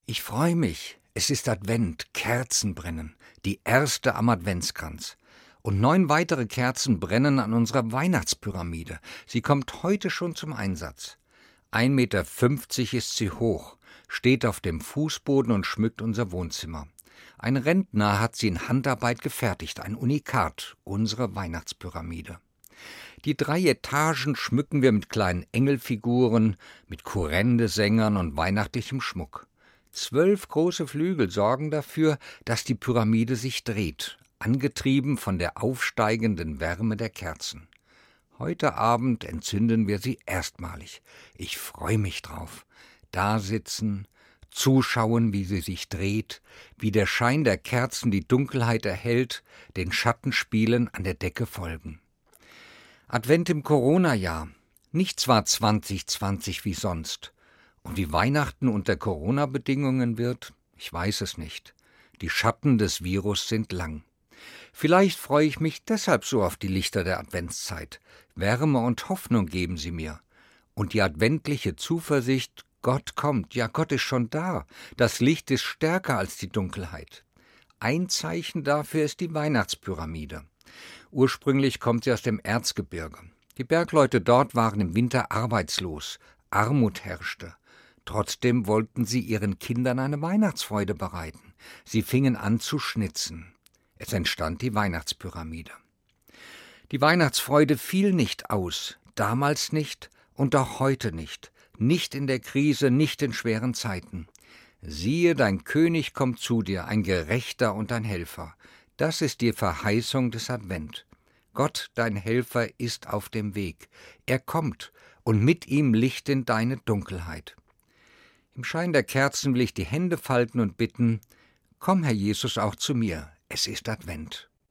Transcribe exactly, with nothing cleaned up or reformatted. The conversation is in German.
Ich freue mich. Es ist Advent, Kerzen brennen, die erste am Adventskranz. Und neun weitere Kerzen brennen an unserer Weihnachtspyramide. Sie kommt heute schon zum Einsatz. ein Meter fünfzig ist sie hoch, steht auf dem Fußboden und schmückt unser Wohnzimmer. Ein Rentner hat sie in Handarbeit gefertigt, ein Unikat, unsere Weihnachtspyramide. Die drei Etagen schmücken wir mit kleinen Engelfiguren, mit Kurrende-Sängern und weihnachtlichem Schmuck. Zwölf große Flügel sorgen dafür, dass die Pyramide sich dreht, angetrieben von der aufsteigenden Wärme der Kerzen. Heute Abend entzünden wir sie erstmalig. Ich freue mich drauf. Da sitzen, zuschauen, wie sie sich dreht, wie der Schein der Kerzen die Dunkelheit erhellt, den Schattenspielen an der Decke folgen. Advent im Corona-Jahr. Nicht zwar zwanzig zwanzig wie sonst. Und wie Weihnachten unter Corona-Bedingungen wird, ich weiß es nicht. Die Schatten des Virus sind lang. Vielleicht freue ich mich deshalb so auf die Lichter der Adventszeit. Wärme und Hoffnung geben sie mir. Und die adventliche Zuversicht, Gott kommt, ja Gott ist schon da. Das Licht ist stärker als die Dunkelheit. Ein Zeichen dafür ist die Weihnachtspyramide. Ursprünglich kommt sie aus dem Erzgebirge. Die Bergleute dort waren im Winter arbeitslos. Armut herrschte. Trotzdem wollten sie ihren Kindern eine Weihnachtsfreude bereiten. Sie fingen an zu schnitzen. Es entstand die Weihnachtspyramide. Die Weihnachtsfreude fiel nicht aus, damals nicht und auch heute nicht. Nicht in der Krise, nicht in schweren Zeiten. Siehe, dein König kommt zu dir, ein Gerechter und ein Helfer. Das ist die Verheißung des Advent. Gott, dein Helfer, ist auf dem Weg. Er kommt, und mit ihm Licht in deine Dunkelheit. Im Schein der Kerzen will ich die Hände falten und bitten, komm, Herr Jesus, auch zu mir, es ist Advent.